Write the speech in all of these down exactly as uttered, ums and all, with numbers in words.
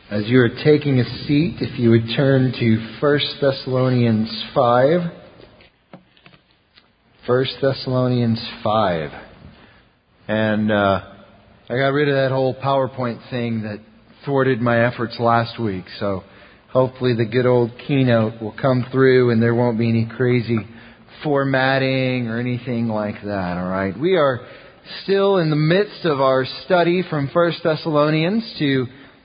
As you are taking a seat, if you would turn to First Thessalonians five. First Thessalonians five. And uh, I got rid of that whole PowerPoint thing that thwarted my efforts last week. So hopefully the good old keynote will come through and there won't be any crazy formatting or anything like that. All right. We are still in the midst of our study from First Thessalonians to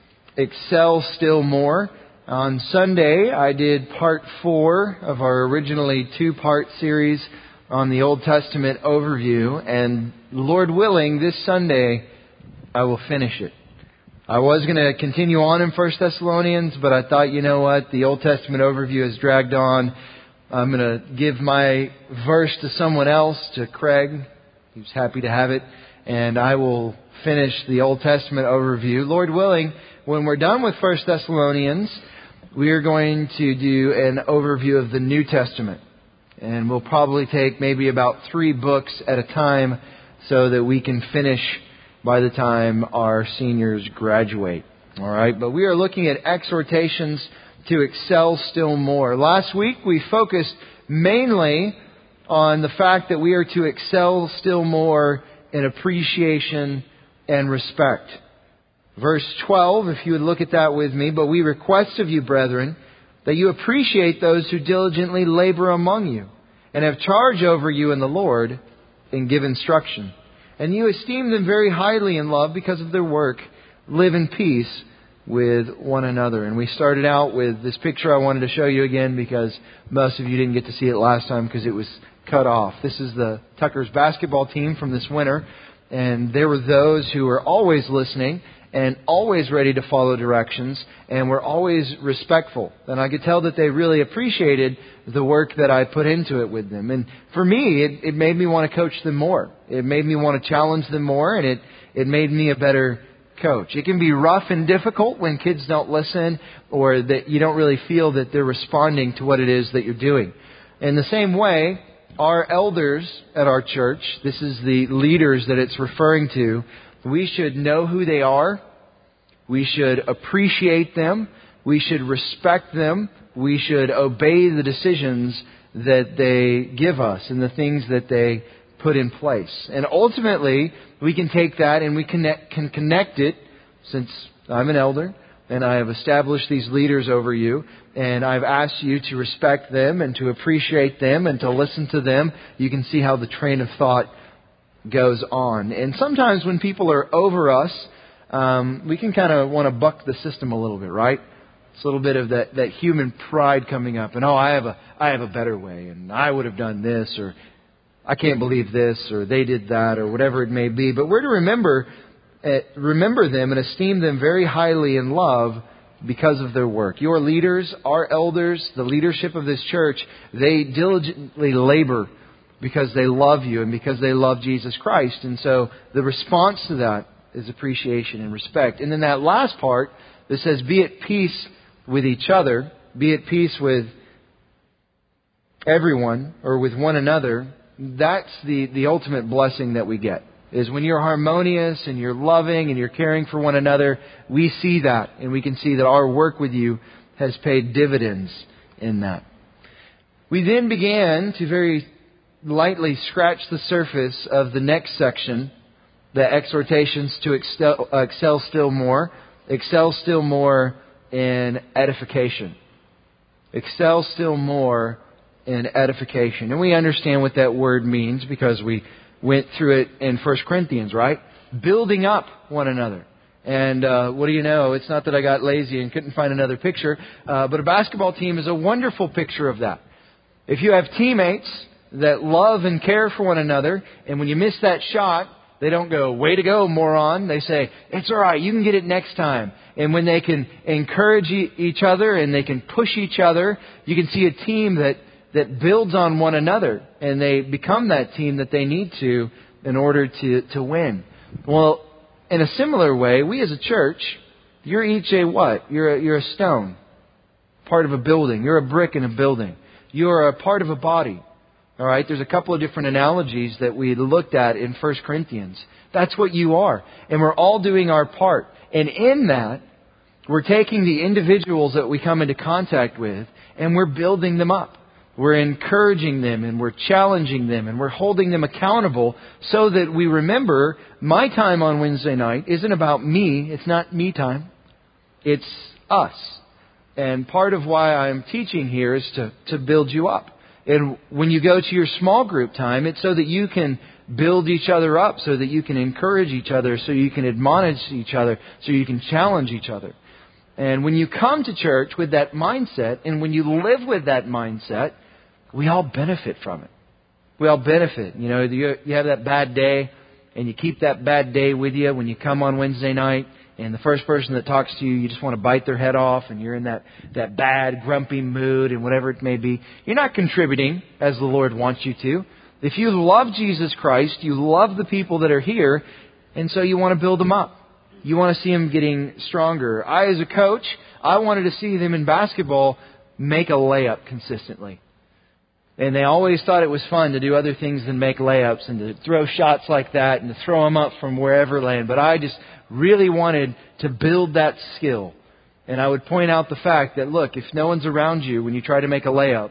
excel still more. On Sunday, I did part four of our originally two-part series on the Old Testament overview, and Lord willing, this Sunday, I will finish it. I was going to continue on in First Thessalonians, but I thought, you know what, the Old Testament overview has dragged on. I'm going to give my verse to someone else, to Craig. He's happy to have it, and I will finish the Old Testament overview. Lord willing, when we're done with First Thessalonians, we are going to do an overview of the New Testament. And we'll probably take maybe about three books at a time so that we can finish by the time our seniors graduate. All right, but we are looking at exhortations to excel still more. Last week we focused mainly on the fact that we are to excel still more in appreciation and respect. Verse twelve, if you would look at that with me. But we request of you, brethren, that you appreciate those who diligently labor among you and have charge over you in the Lord and give instruction. And you esteem them very highly in love because of their work. Live in peace with one another. And we started out with this picture I wanted to show you again because most of you didn't get to see it last time because it was cut off. This is the Tucker's basketball team from this winter. And there were those who were always listening and always ready to follow directions, and were always respectful. And I could tell that they really appreciated the work that I put into it with them. And for me, it, it made me want to coach them more. It made me want to challenge them more, and it, it made me a better coach. It can be rough and difficult when kids don't listen or that you don't really feel that they're responding to what it is that you're doing. In the same way, our elders at our church, this is the leaders that it's referring to, we should know who they are. We should appreciate them. We should respect them. We should obey the decisions that they give us and the things that they put in place. And ultimately, we can take that and we connect, can connect it, since I'm an elder and I have established these leaders over you, and I've asked you to respect them and to appreciate them and to listen to them. You can see how the train of thought goes on. And sometimes when people are over us, um, we can kind of want to buck the system a little bit, right? It's a little bit of that, that human pride coming up. And, oh, I have a I have a better way, and I would have done this, or I can't believe this, or they did that, or whatever it may be. But we're to remember, uh, remember them and esteem them very highly in love because of their work. Your leaders, our elders, the leadership of this church, they diligently labor because they love you and because they love Jesus Christ. And so the response to that is appreciation and respect. And then that last part that says, be at peace with each other, be at peace with everyone or with one another, that's the, the ultimate blessing that we get. Is when you're harmonious and you're loving and you're caring for one another, we see that and we can see that our work with you has paid dividends in that. We then began to very lightly scratch the surface of the next section, the exhortations to excel, uh, excel still more. Excel still more in edification. Excel still more in edification. And we understand what that word means because we went through it in First Corinthians, right? Building up one another. And uh, what do you know? It's not that I got lazy and couldn't find another picture, uh, but a basketball team is a wonderful picture of that. If you have teammates that love and care for one another, and when you miss that shot, they don't go, way to go, moron. They say, it's all right, you can get it next time. And when they can encourage each other and they can push each other, you can see a team that, that builds on one another, and they become that team that they need to in order to, to win. Well, in a similar way, we as a church, you're each a what? You're a, you're a stone, part of a building. You're a brick in a building. You're a part of a body. All right, there's a couple of different analogies that we looked at in First Corinthians. That's what you are. And we're all doing our part. And in that, We're taking the individuals that we come into contact with and we're building them up. We're encouraging them and we're challenging them and we're holding them accountable so that we remember my time on Wednesday night isn't about me. It's not me time. It's us. And part of why I'm teaching here is to, to build you up. And when you go to your small group time, it's so that you can build each other up, so that you can encourage each other, so you can admonish each other, so you can challenge each other. And when you come to church with that mindset, and when you live with that mindset, we all benefit from it. We all benefit. You know, you, you have that bad day, and you keep that bad day with you when you come on Wednesday night, and the first person that talks to you, you just want to bite their head off, and you're in that, that bad, grumpy mood, and whatever it may be. You're not contributing as the Lord wants you to. If you love Jesus Christ, you love the people that are here, and so you want to build them up. You want to see them getting stronger. I, as a coach, I wanted to see them in basketball make a layup consistently. And they always thought it was fun to do other things than make layups and to throw shots like that and to throw them up from wherever land. But I just really wanted to build that skill. And I would point out the fact that, look, if no one's around you when you try to make a layup,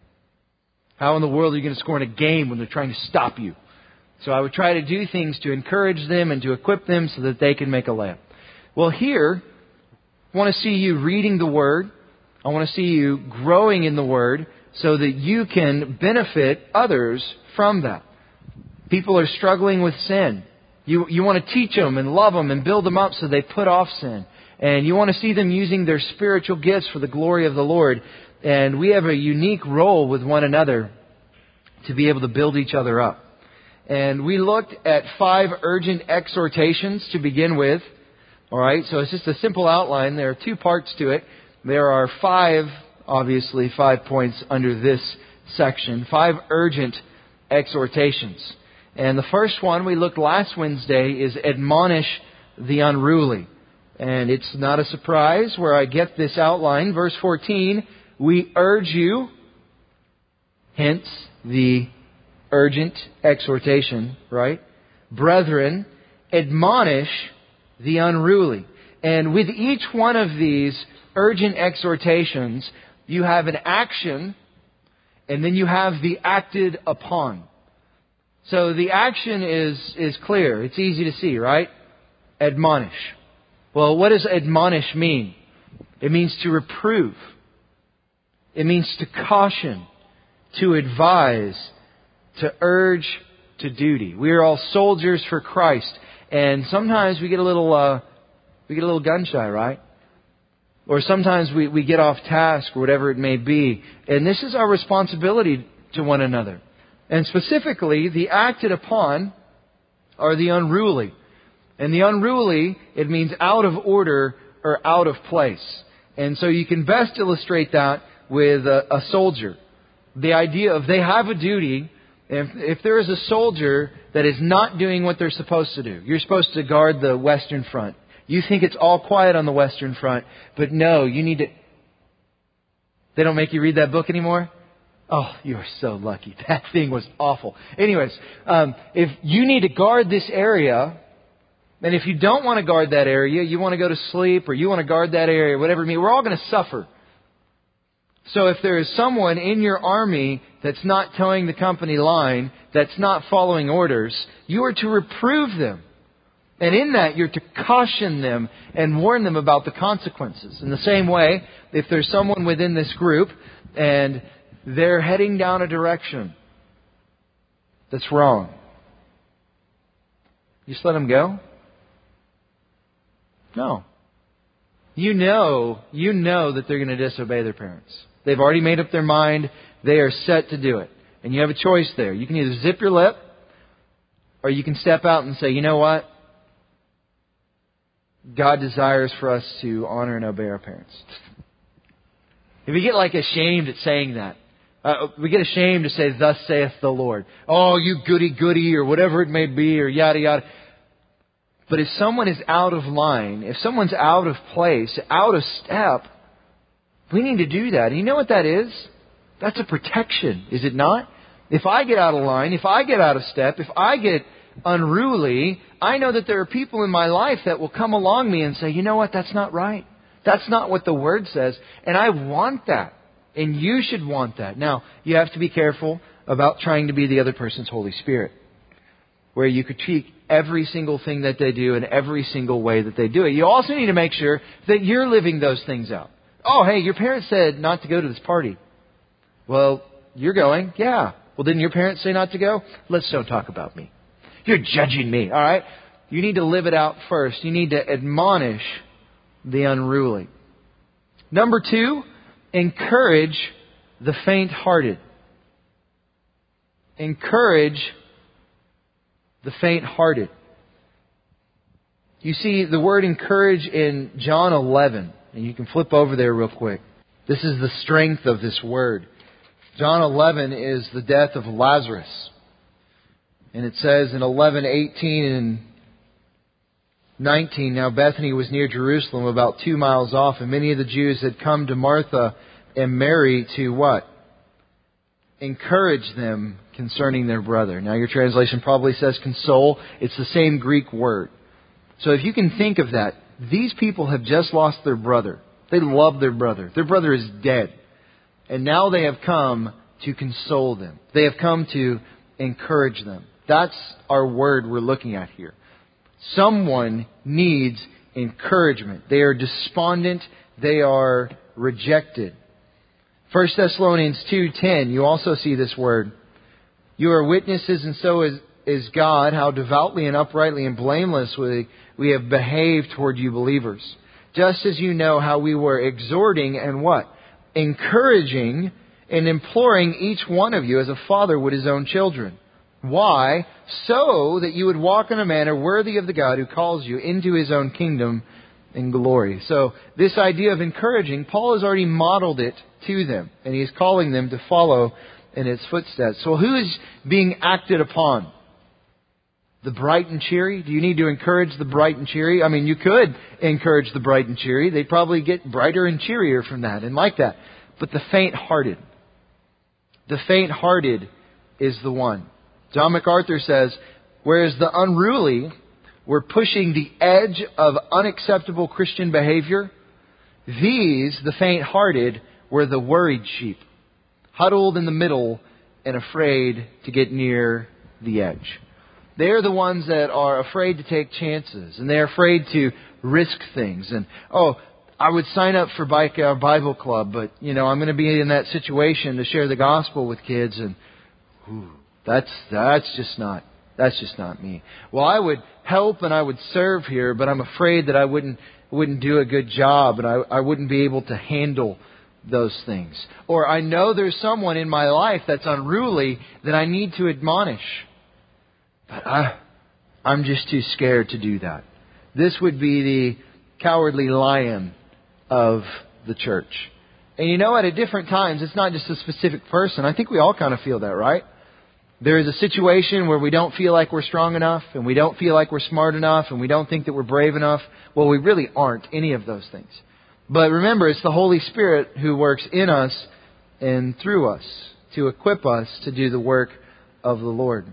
how in the world are you going to score in a game when they're trying to stop you? So I would try to do things to encourage them and to equip them so that they can make a layup. Well, here, I want to see you reading the Word. I want to see you growing in the Word so that you can benefit others from that. People are struggling with sin. You, you want to teach them and love them and build them up so they put off sin. And you want to see them using their spiritual gifts for the glory of the Lord. And we have a unique role with one another to be able to build each other up. And we looked at five urgent exhortations to begin with. All right, so it's just a simple outline. There are two parts to it. There are five, obviously, five points under this section. Five urgent exhortations. And the first one we looked last Wednesday is admonish the unruly. And it's not a surprise where I get this outline. Verse fourteen, we urge you, hence the urgent exhortation, right? Brethren, admonish the unruly. And with each one of these urgent exhortations, you have an action, and then you have the acted upon. So the action is, is clear. It's easy to see, right? Admonish. Well, what does admonish mean? It means to reprove. It means to caution, to advise, to urge to duty. We are all soldiers for Christ. And sometimes we get a little, uh, we get a little gun shy, right? Or sometimes we, we get off task or whatever it may be. And this is our responsibility to one another. And specifically, the acted upon are the unruly. And the unruly, it means out of order or out of place. And so you can best illustrate that with a, a soldier. The idea of they have a duty. If, if there is a soldier that is not doing what they're supposed to do, you're supposed to guard the Western Front. You think it's all quiet on the Western Front, but no, you need to... They don't make you read that book anymore? Oh, you are so lucky. That thing was awful. Anyways, um, if you need to guard this area, and if you don't want to guard that area, you want to go to sleep, or you want to guard that area, whatever it means, we're all going to suffer. So if there is someone in your army that's not towing the company line, that's not following orders, you are to reprove them. And in that, you're to caution them and warn them about the consequences. In the same way, if there's someone within this group and they're heading down a direction that's wrong, you just let them go? No. You know, you know that they're going to disobey their parents. They've already made up their mind. They are set to do it. And you have a choice there. You can either zip your lip or you can step out and say, you know what? God desires for us to honor and obey our parents. If we get like ashamed at saying that, uh, we get ashamed to say, thus saith the Lord. Oh, you goody goody or whatever it may be or yada yada. But if someone is out of line, if someone's out of place, out of step, we need to do that. And you know what that is? That's a protection, is it not? If I get out of line, if I get out of step, if I get unruly, I know that there are people in my life that will come along me and say, you know what, that's not right. That's not what the Word says. And I want that. And you should want that. Now, you have to be careful about trying to be the other person's Holy Spirit, where you critique every single thing that they do and every single way that they do it. You also need to make sure that you're living those things out. Oh, hey, your parents said not to go to this party. Well, you're going. Yeah. Well, didn't your parents say not to go? Let's don't talk about me. You're judging me. All right. You need to live it out first. You need to admonish the unruly. Number two, encourage the faint-hearted. Encourage the faint-hearted. You see the word encourage in John eleven. And you can flip over there real quick. This is the strength of this word. John eleven is the death of Lazarus. And it says in eleven eighteen and nineteen, now Bethany was near Jerusalem, about two miles off, and many of the Jews had come to Martha and Mary to what? Encourage them concerning their brother. Now your translation probably says console. It's the same Greek word. So if you can think of that, these people have just lost their brother. They love their brother. Their brother is dead. And now they have come to console them. They have come to encourage them. That's our word we're looking at here. Someone needs encouragement. They are despondent. They are rejected. First Thessalonians two ten, you also see this word. You are witnesses, and so is, is God, how devoutly and uprightly and blameless we, we have behaved toward you believers. Just as you know how we were exhorting and what? Encouraging and imploring each one of you as a father would his own children. Why? So that you would walk in a manner worthy of the God who calls you into His own kingdom and glory. So this idea of encouraging, Paul has already modeled it to them. And he's calling them to follow in His footsteps. So who is being acted upon? The bright and cheery? Do you need to encourage the bright and cheery? I mean, you could encourage the bright and cheery. They'd probably get brighter and cheerier from that and like that. But the faint-hearted. The faint-hearted is the one. John MacArthur says, whereas the unruly were pushing the edge of unacceptable Christian behavior, these, the faint-hearted, were the worried sheep, huddled in the middle and afraid to get near the edge. They're the ones that are afraid to take chances, and they're afraid to risk things. And, oh, I would sign up for Bike uh, Bible Club, but, you know, I'm going to be in that situation to share the gospel with kids, and whew, That's that's just not that's just not me. Well, I would help and I would serve here, but I'm afraid that I wouldn't wouldn't do a good job, and I, I wouldn't be able to handle those things. Or I know there's someone in my life that's unruly that I need to admonish, but I I'm just too scared to do that. This would be the cowardly lion of the church. And you know, at a different times, it's not just a specific person. I think we all kind of feel that, right? There is a situation where we don't feel like we're strong enough, and we don't feel like we're smart enough, and we don't think that we're brave enough. Well, we really aren't any of those things. But remember, it's the Holy Spirit who works in us and through us to equip us to do the work of the Lord.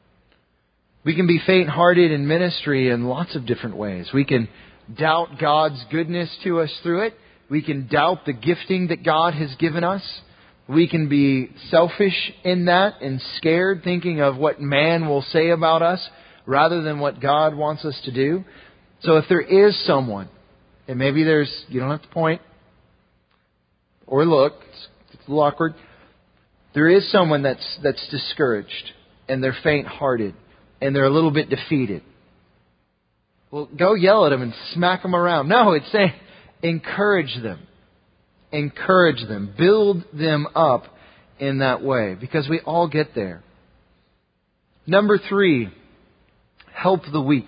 We can be faint-hearted in ministry in lots of different ways. We can doubt God's goodness to us through it. We can doubt the gifting that God has given us. We can be selfish in that and scared, thinking of what man will say about us rather than what God wants us to do. So if there is someone, and maybe there's, you don't have to point or look, it's, it's a little awkward. There is someone that's that's discouraged and they're faint-hearted and they're a little bit defeated. Well, go yell at them and smack them around. No, it's saying encourage them. Encourage them. Build them up in that way, because we all get there. Number three, help the weak.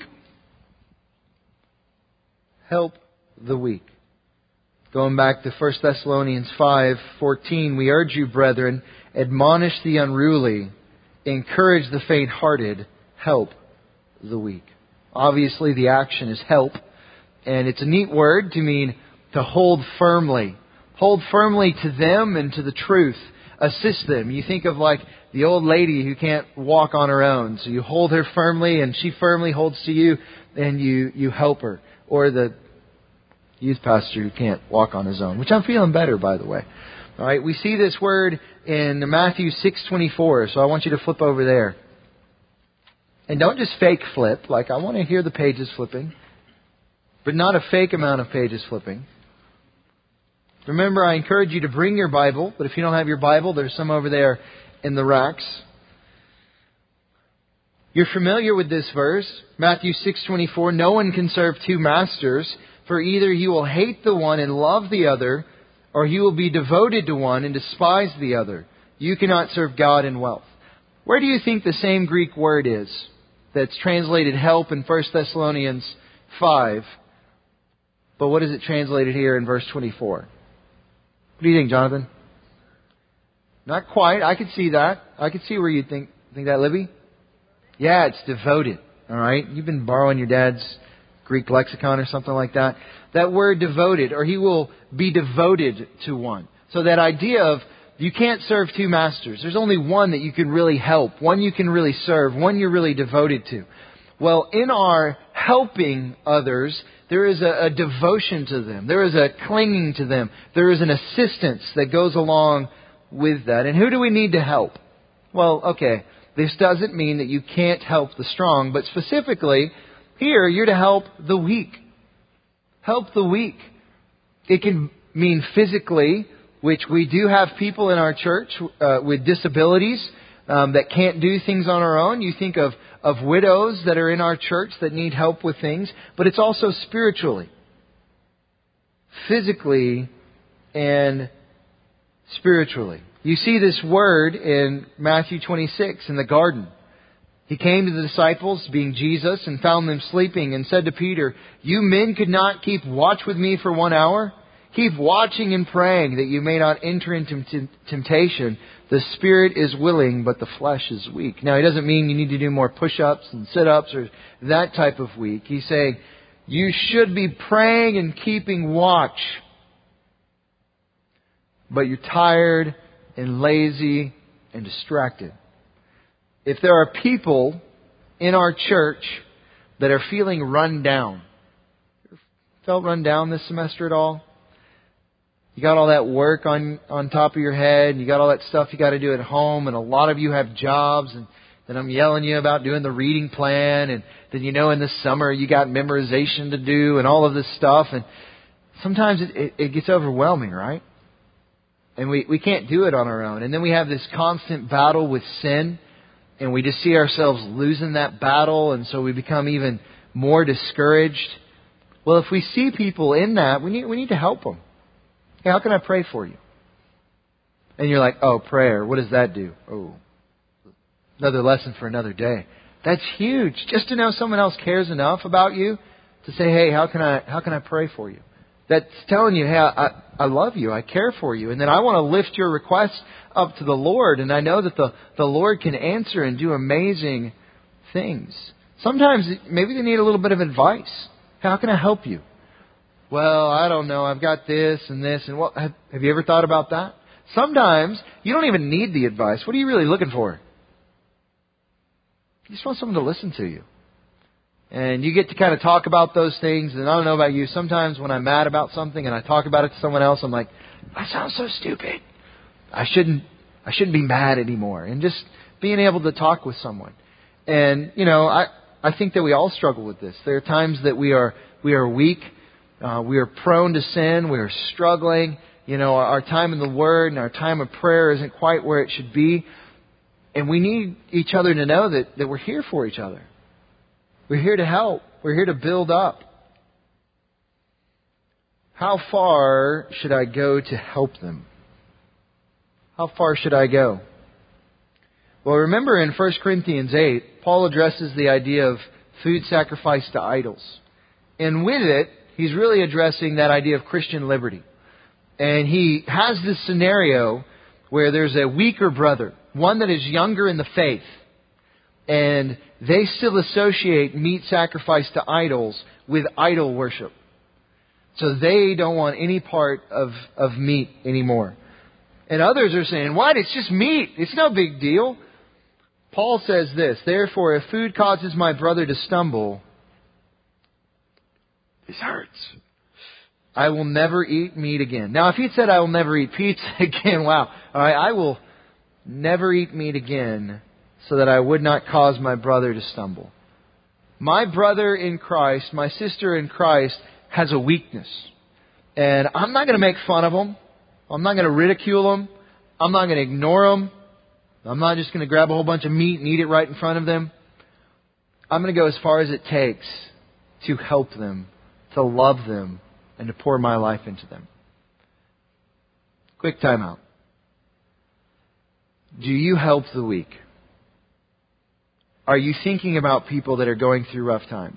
Help the weak. Going back to First Thessalonians five fourteen, we urge you, brethren, admonish the unruly, encourage the faint-hearted, help the weak. Obviously, the action is help, and it's a neat word to mean to hold firmly. Hold firmly to them and to the truth. Assist them. You think of like the old lady who can't walk on her own. So you hold her firmly and she firmly holds to you and you, you help her. Or the youth pastor who can't walk on his own, which I'm feeling better, by the way. All right, we see this word in Matthew six twenty-four, so I want you to flip over there. And don't just fake flip, like I want to hear the pages flipping, but not a fake amount of pages flipping. Remember, I encourage you to bring your Bible, but if you don't have your Bible, there's some over there in the racks. You're familiar with this verse, Matthew six twenty-four, no one can serve two masters, for either he will hate the one and love the other, or he will be devoted to one and despise the other. You cannot serve God and wealth. Where do you think the same Greek word is that's translated help in First Thessalonians five? But what is it translated here in verse twenty-four? What do you think, Jonathan? Not quite. I could see that. I could see where you think think that, Libby. Yeah, it's devoted. All right? You've been borrowing your dad's Greek lexicon or something like that. That word devoted, or he will be devoted to one. So that idea of you can't serve two masters. There's only one that you can really help, one you can really serve, one you're really devoted to. Well, in our helping others, there is a, a devotion to them. There is a clinging to them. There is an assistance that goes along with that. And who do we need to help? Well, okay, this doesn't mean that you can't help the strong, but specifically, here, you're to help the weak. Help the weak. It can mean physically, which we do have people in our church uh, with disabilities um, that can't do things on our own. You think of, of widows that are in our church that need help with things, but it's also spiritually. Physically and spiritually. You see this word in Matthew twenty-six in the garden. He came to the disciples, being Jesus, and found them sleeping and said to Peter, "You men could not keep watch with me for one hour? Keep watching and praying that you may not enter into temptation. The spirit is willing, but the flesh is weak." Now, he doesn't mean you need to do more push-ups and sit-ups or that type of weak. He's saying you should be praying and keeping watch. But you're tired and lazy and distracted. If there are people in our church that are feeling run down, felt run down this semester at all? You got all that work on, on top of your head, and you got all that stuff you got to do at home, and a lot of you have jobs, and then I'm yelling you about doing the reading plan, and then you know in the summer you got memorization to do and all of this stuff, and sometimes it, it, it gets overwhelming, right? And we, we can't do it on our own. And then we have this constant battle with sin, and we just see ourselves losing that battle, and so we become even more discouraged. Well, if we see people in that, we need we need to help them. Hey, how can I pray for you? And you're like, oh, prayer, what does that do? Oh, another lesson for another day. That's huge. Just to know someone else cares enough about you to say, hey, how can I how can I pray for you? That's telling you, hey, I, I love you, I care for you, and then I want to lift your request up to the Lord, and I know that the, the Lord can answer and do amazing things. Sometimes maybe they need a little bit of advice. How can I help you? Well, I don't know, I've got this and this, and what have, have you ever thought about that? Sometimes you don't even need the advice. What are you really looking for? You just want someone to listen to you. And you get to kind of talk about those things. And I don't know about you. Sometimes when I'm mad about something and I talk about it to someone else, I'm like, I sound so stupid. I shouldn't, I shouldn't be mad anymore. And just being able to talk with someone. And, you know, I, I think that we all struggle with this. There are times that we are, we are weak. Uh, we are prone to sin. We are struggling. You know, our, our time in the Word and our time of prayer isn't quite where it should be. And we need each other to know that, that we're here for each other. We're here to help. We're here to build up. How far should I go to help them? How far should I go? Well, remember in First Corinthians eight, Paul addresses the idea of food sacrificed to idols. And with it, he's really addressing that idea of Christian liberty. And he has this scenario where there's a weaker brother, one that is younger in the faith. And they still associate meat sacrificed to idols with idol worship. So they don't want any part of, of meat anymore. And others are saying, what? It's just meat. It's no big deal. Paul says this, therefore, if food causes my brother to stumble, this hurts. I will never eat meat again. Now, if he'd said, I will never eat pizza again, wow. All right, I will never eat meat again so that I would not cause my brother to stumble. My brother in Christ, my sister in Christ, has a weakness. And I'm not going to make fun of them. I'm not going to ridicule them. I'm not going to ignore them. I'm not just going to grab a whole bunch of meat and eat it right in front of them. I'm going to go as far as it takes to help them, to love them, and to pour my life into them. Quick time out. Do you help the weak? Are you thinking about people that are going through rough times?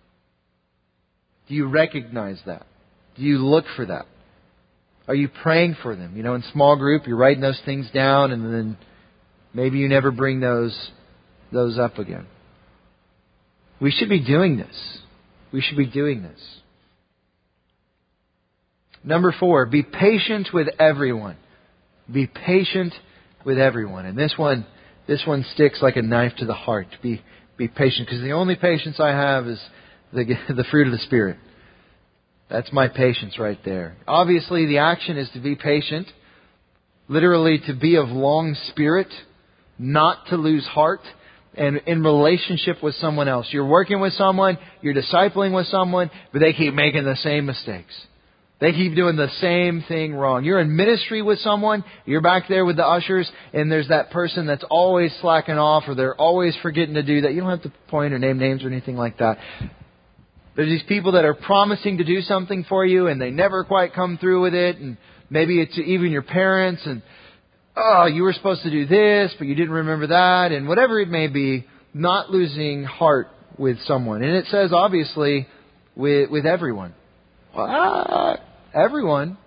Do you recognize that? Do you look for that? Are you praying for them? You know, in small group, you're writing those things down, and then maybe you never bring those those up again. We should be doing this. We should be doing this. Number four, be patient with everyone. Be patient with everyone. And this one, this one sticks like a knife to the heart. Be be patient, because the only patience I have is the the fruit of the Spirit. That's my patience right there. Obviously, the action is to be patient, literally to be of long spirit, not to lose heart, and in relationship with someone else. You're working with someone, you're discipling with someone, but they keep making the same mistakes. They keep doing the same thing wrong. You're in ministry with someone, you're back there with the ushers, and there's that person that's always slacking off, or they're always forgetting to do that. You don't have to point or name names or anything like that. There's these people that are promising to do something for you, and they never quite come through with it. And maybe it's even your parents, and oh, you were supposed to do this, but you didn't remember that, and whatever it may be, not losing heart with someone. And it says, obviously, with with everyone. Ah, everyone.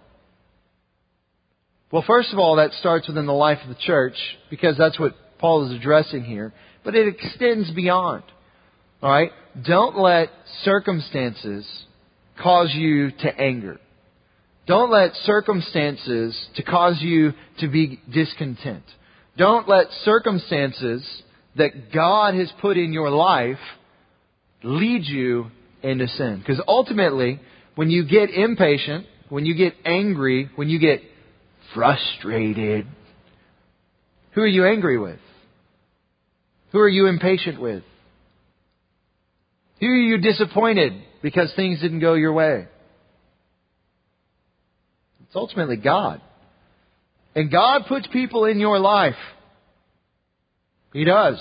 Well, first of all, that starts within the life of the church, because that's what Paul is addressing here. But it extends beyond. All right? Don't let circumstances cause you to anger. Don't let circumstances to cause you to be discontent. Don't let circumstances that God has put in your life lead you into sin. Because ultimately, when you get impatient, when you get angry, when you get frustrated, who are you angry with? Who are you impatient with? Who are you disappointed because things didn't go your way? It's ultimately God. And God puts people in your life. He does.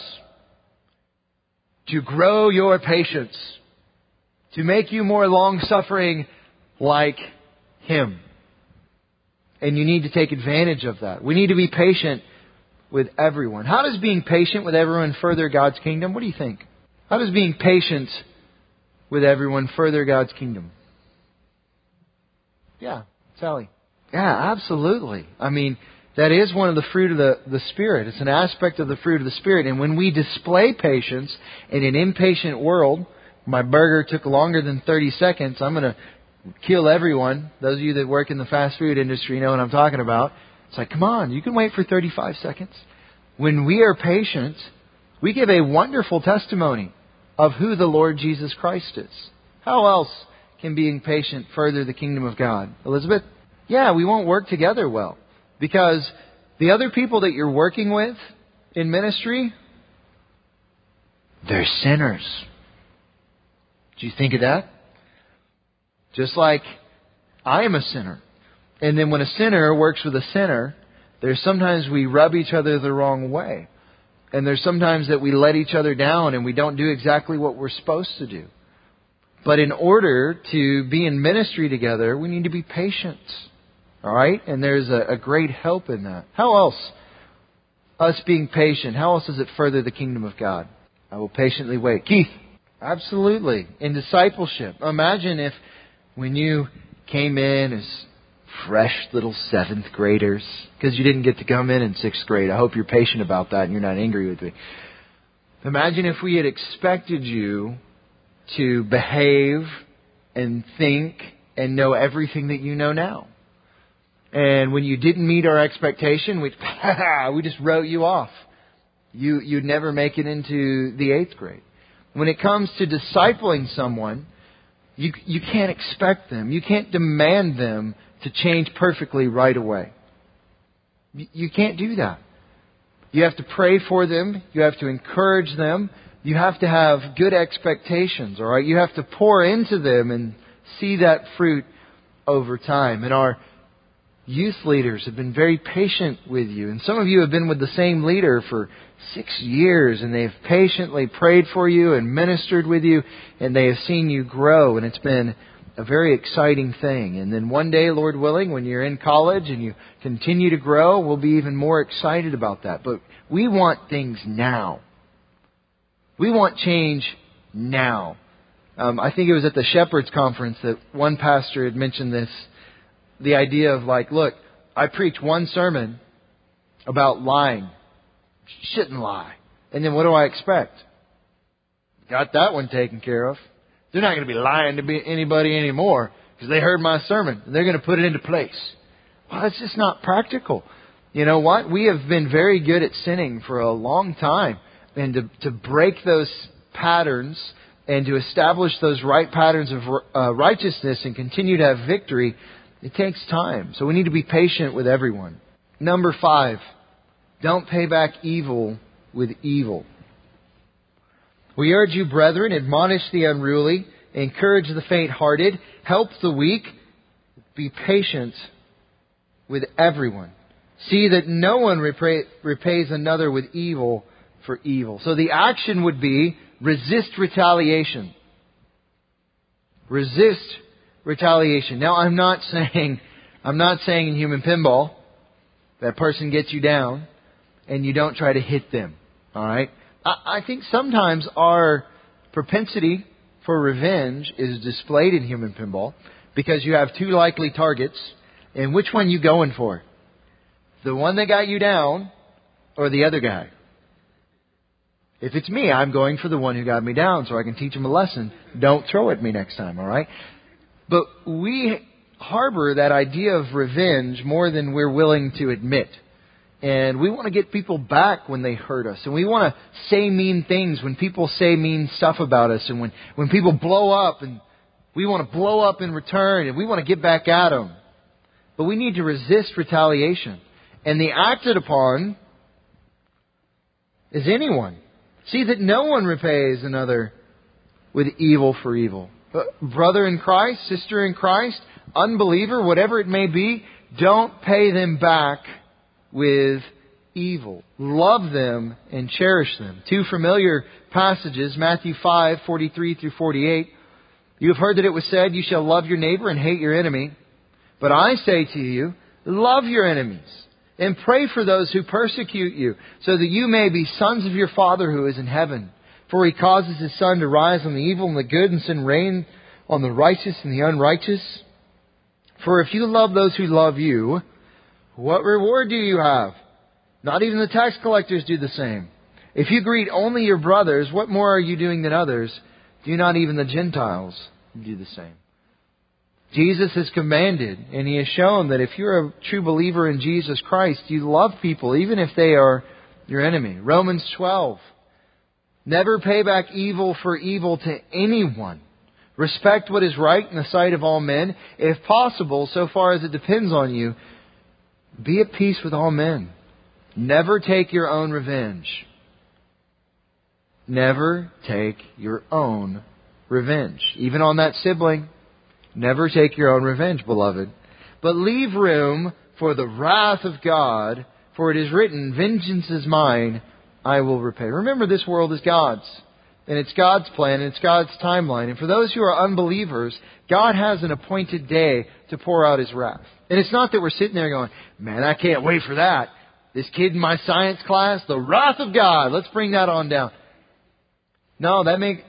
To grow your patience. To make you more long-suffering like Him. And you need to take advantage of that. We need to be patient with everyone. How does being patient with everyone further God's kingdom? What do you think? How does being patient with everyone further God's kingdom? Yeah, Sally. Yeah, absolutely. I mean, that is one of the fruit of the, the Spirit. It's an aspect of the fruit of the Spirit. And when we display patience in an impatient world, my burger took longer than thirty seconds, I'm going to kill everyone. Those of you that work in the fast food industry know what I'm talking about. It's like, come on, you can wait for thirty-five seconds. When we are patient, we give a wonderful testimony of who the Lord Jesus Christ is. How else can being patient further the kingdom of God? Elizabeth? Yeah, we won't work together well. Because the other people that you're working with in ministry, they're sinners. Do you think of that? Just like I am a sinner. And then when a sinner works with a sinner, there's sometimes we rub each other the wrong way. And there's sometimes that we let each other down and we don't do exactly what we're supposed to do. But in order to be in ministry together, we need to be patient. All right? And there's a, a great help in that. How else? Us being patient. How else does it further the kingdom of God? I will patiently wait. Keith? Absolutely. In discipleship. Imagine if when you came in as fresh little seventh graders, because you didn't get to come in in sixth grade. I hope you're patient about that and you're not angry with me. Imagine if we had expected you to behave and think and know everything that you know now. And when you didn't meet our expectation, we, we just wrote you off. You, you'd never make it into the eighth grade. When it comes to discipling someone, You, you can't expect them. You can't demand them to change perfectly right away. You, you can't do that. You have to pray for them. You have to encourage them. You have to have good expectations, all right? You have to pour into them and see that fruit over time. And our youth leaders have been very patient with you. And some of you have been with the same leader for six years, and they've patiently prayed for you and ministered with you, and they have seen you grow, and it's been a very exciting thing. And then one day, Lord willing, when you're in college and you continue to grow, we'll be even more excited about that. But we want things now. We want change now. Um, I think it was at the Shepherds Conference that one pastor had mentioned this, the idea of like, look, I preach one sermon about lying. Shouldn't lie. And then what do I expect? Got that one taken care of. They're not going to be lying to be anybody anymore because they heard my sermon and they're going to put it into place. Well, it's just not practical. You know what? We have been very good at sinning for a long time. And to, to break those patterns and to establish those right patterns of uh, righteousness and continue to have victory, it takes time. So we need to be patient with everyone. Number five, don't pay back evil with evil. We urge you, brethren, admonish the unruly, encourage the faint-hearted, help the weak, be patient with everyone. See that no one repay, repays another with evil for evil. So the action would be resist retaliation. Resist retaliation. Now, I'm not saying, I'm not saying in human pinball that person gets you down and you don't try to hit them. All right. I, I think sometimes our propensity for revenge is displayed in human pinball because you have two likely targets, and which one you going for? The one that got you down or the other guy? If it's me, I'm going for the one who got me down so I can teach him a lesson. Don't throw at me next time, all right? But we harbor that idea of revenge more than we're willing to admit. And we want to get people back when they hurt us. And we want to say mean things when people say mean stuff about us. And when, when people blow up, and we want to blow up in return, and we want to get back at them. But we need to resist retaliation. And the acted upon is anyone. See that no one repays another with evil for evil. Brother in Christ, sister in Christ, unbeliever, whatever it may be, don't pay them back with evil. Love them and cherish them. Two familiar passages, Matthew five, forty-three through forty-eight. You have heard that it was said, you shall love your neighbor and hate your enemy. But I say to you, love your enemies. And pray for those who persecute you, so that you may be sons of your Father who is in heaven. For He causes His sun to rise on the evil and the good, and send rain on the righteous and the unrighteous. For if you love those who love you, what reward do you have? Not even the tax collectors do the same. If you greet only your brothers, what more are you doing than others? Do not even the Gentiles do the same? Jesus has commanded, and He has shown that if you're a true believer in Jesus Christ, you love people, even if they are your enemy. Romans twelve. Never pay back evil for evil to anyone. Respect what is right in the sight of all men. If possible, so far as it depends on you, be at peace with all men. Never take your own revenge. Never take your own revenge. Even on that sibling. Never take your own revenge, beloved. But leave room for the wrath of God, for it is written, vengeance is mine, I will repay. Remember, this world is God's. And it's God's plan, and it's God's timeline. And for those who are unbelievers, God has an appointed day to pour out His wrath. And it's not that we're sitting there going, man, I can't wait for that. This kid in my science class, the wrath of God, let's bring that on down. No, that make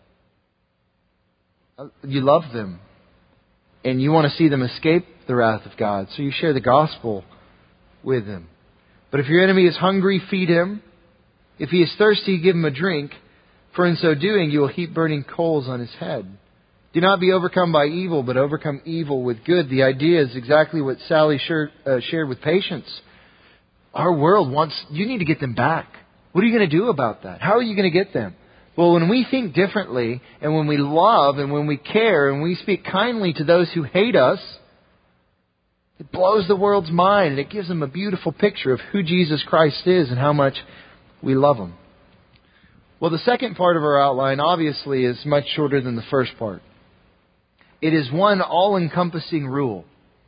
you love them. And you want to see them escape the wrath of God. So you share the gospel with them. But if your enemy is hungry, feed him. If he is thirsty, give him a drink. For in so doing, you will heap burning coals on his head. Do not be overcome by evil, but overcome evil with good. The idea is exactly what Sally shared, uh, shared with Patience. Our world wants, you need to get them back. What are you going to do about that? How are you going to get them? Well, when we think differently, and when we love, and when we care, and we speak kindly to those who hate us, it blows the world's mind, and it gives them a beautiful picture of who Jesus Christ is and how much we love Him. Well, the second part of our outline, obviously, is much shorter than the first part. It is one all-encompassing rule.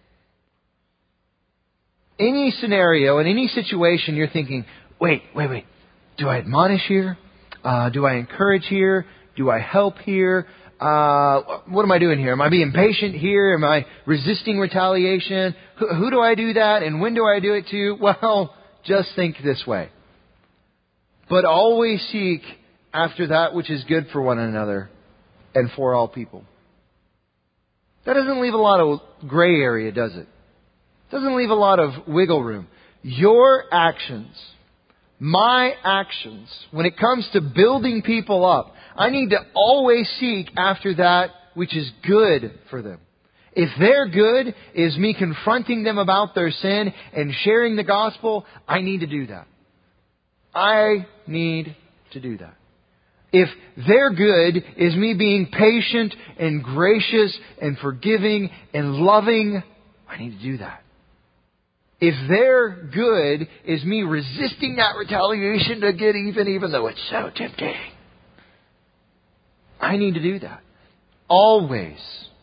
Any scenario, in any situation, you're thinking, wait, wait, wait. Do I admonish here? Uh, do I encourage here? Do I help here? Uh, what am I doing here? Am I being patient here? Am I resisting retaliation? Who, who do I do that? And when do I do it to? Well, just think this way. But always seek after that which is good for one another and for all people. That doesn't leave a lot of gray area, does it? Doesn't leave a lot of wiggle room. Your actions, my actions, when it comes to building people up, I need to always seek after that which is good for them. If their good is me confronting them about their sin and sharing the gospel, I need to do that. I need to do that. If their good is me being patient and gracious and forgiving and loving, I need to do that. If their good is me resisting that retaliation to get even, even though it's so tempting, I need to do that. Always.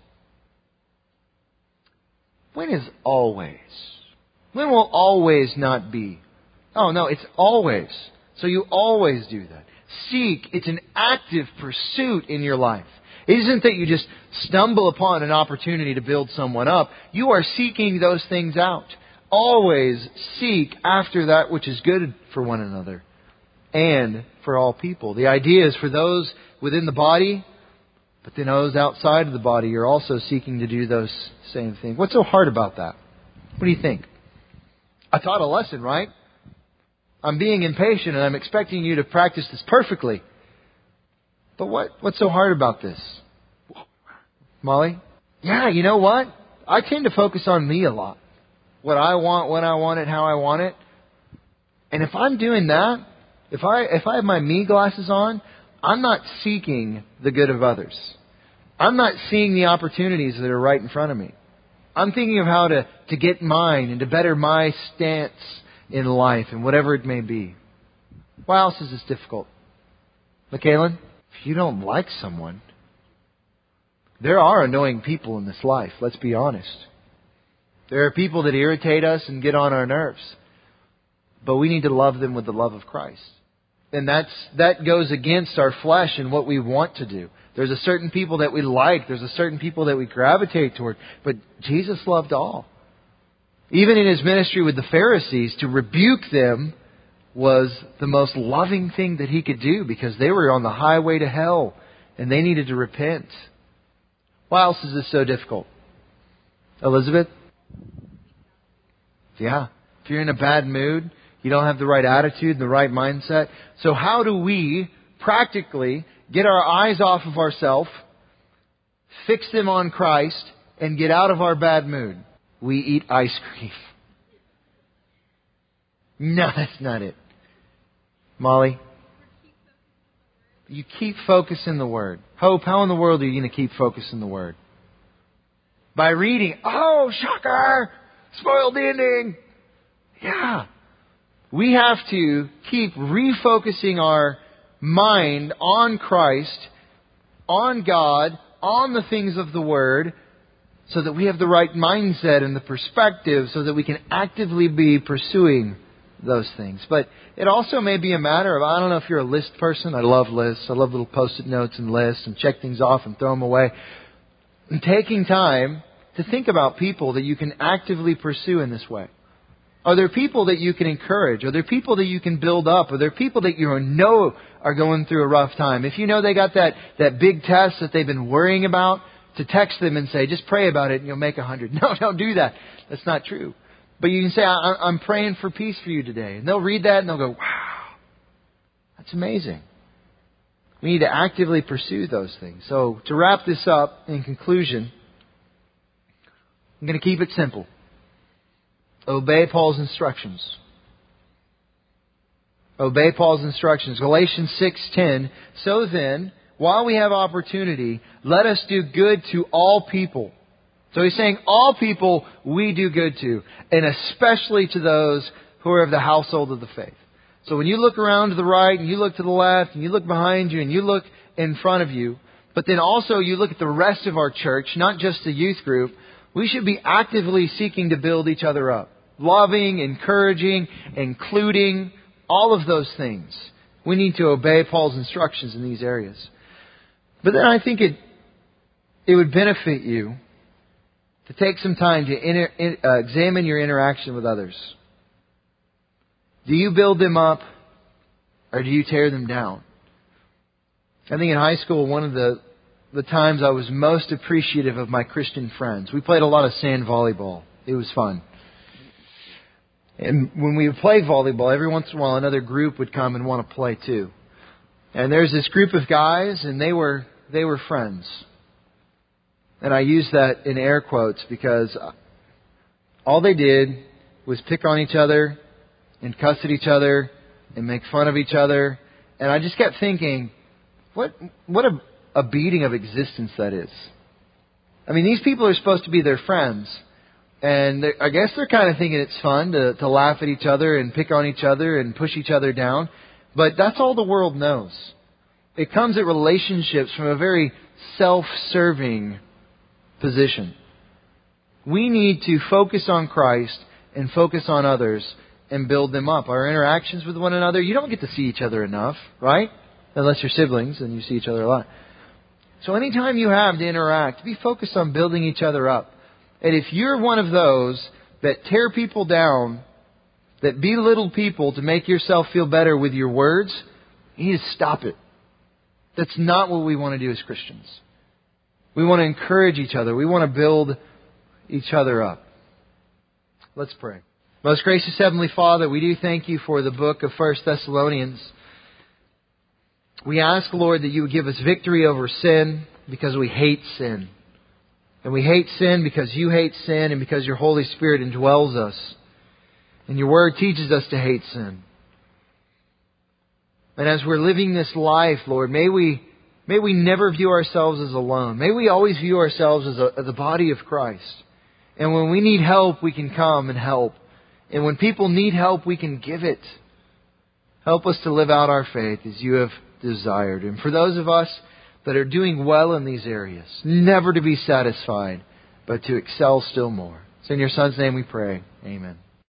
When is always? When will always not be? Oh no, it's always. So you always do that. Seek. It's an active pursuit in your life. It isn't that you just stumble upon an opportunity to build someone up. You are seeking those things out. Always seek after that which is good for one another and for all people. The idea is for those within the body, but then those outside of the body, you're also seeking to do those same things. What's so hard about that? What do you think? I taught a lesson, right? I'm being impatient and I'm expecting you to practice this perfectly. But what, what's so hard about this? Molly? Yeah, you know what? I tend to focus on me a lot. What I want, when I want it, how I want it. And if I'm doing that, if I if I have my me glasses on, I'm not seeking the good of others. I'm not seeing the opportunities that are right in front of me. I'm thinking of how to, to get mine and to better my stance in life and whatever it may be. Why else is this difficult? Michaelan, if you don't like someone, there are annoying people in this life, let's be honest. There are people that irritate us and get on our nerves. But we need to love them with the love of Christ. And that's that goes against our flesh and what we want to do. There's a certain people that we like. There's a certain people that we gravitate toward. But Jesus loved all. Even in His ministry with the Pharisees, to rebuke them was the most loving thing that He could do because they were on the highway to hell and they needed to repent. Why else is this so difficult? Elizabeth? Yeah. If you're in a bad mood, you don't have the right attitude and the right mindset. So how do we practically get our eyes off of ourselves, fix them on Christ, and get out of our bad mood? We eat ice cream. No, that's not it. Molly? You keep focusing the Word. Hope, how in the world are you going to keep focusing the Word? By reading, oh, shocker! Spoiled the ending! Yeah. We have to keep refocusing our mind on Christ, on God, on the things of the Word, so that we have the right mindset and the perspective so that we can actively be pursuing those things. But it also may be a matter of, I don't know if you're a list person. I love lists. I love little post-it notes and lists and check things off and throw them away. And taking time to think about people that you can actively pursue in this way. Are there people that you can encourage? Are there people that you can build up? Are there people that you know are going through a rough time? If you know they got that, that big test that they've been worrying about, to text them and say, just pray about it and you'll make a hundred. No, don't do that. That's not true. But you can say, I, I'm praying for peace for you today. And they'll read that and they'll go, wow, that's amazing. We need to actively pursue those things. So to wrap this up, in conclusion, I'm going to keep it simple. Obey Paul's instructions. Obey Paul's instructions. Galatians six ten. So then, while we have opportunity, let us do good to all people. So he's saying all people we do good to, and especially to those who are of the household of the faith. So when you look around to the right, and you look to the left, and you look behind you, and you look in front of you, but then also you look at the rest of our church, not just the youth group, we should be actively seeking to build each other up. Loving, encouraging, including, all of those things. We need to obey Paul's instructions in these areas. But then I think it it would benefit you to take some time to inter, in, uh, examine your interaction with others. Do you build them up or do you tear them down? I think in high school, one of the, the times I was most appreciative of my Christian friends. We played a lot of sand volleyball. It was fun. And when we would play volleyball, every once in a while another group would come and want to play too. And there's this group of guys, and they were they were friends. And I use that in air quotes because all they did was pick on each other and cuss at each other and make fun of each other. And I just kept thinking, what what a, a beating of existence that is. I mean, these people are supposed to be their friends. And I guess they're kind of thinking it's fun to, to laugh at each other and pick on each other and push each other down. But that's all the world knows. It comes at relationships from a very self-serving position. We need to focus on Christ and focus on others and build them up. Our interactions with one another, you don't get to see each other enough, right? Unless you're siblings and you see each other a lot. So anytime you have to interact, be focused on building each other up. And if you're one of those that tear people down, that belittle people to make yourself feel better with your words, you need to stop it. That's not what we want to do as Christians. We want to encourage each other. We want to build each other up. Let's pray. Most gracious Heavenly Father, we do thank you for the book of First Thessalonians. We ask, Lord, that you would give us victory over sin because we hate sin. And we hate sin because you hate sin and because your Holy Spirit indwells us. And your Word teaches us to hate sin. And as we're living this life, Lord, may we may we never view ourselves as alone. May we always view ourselves as, a, as the body of Christ. And when we need help, we can come and help. And when people need help, we can give it. Help us to live out our faith as you have desired. And for those of us that are doing well in these areas, never to be satisfied, but to excel still more. It's in your Son's name we pray. Amen.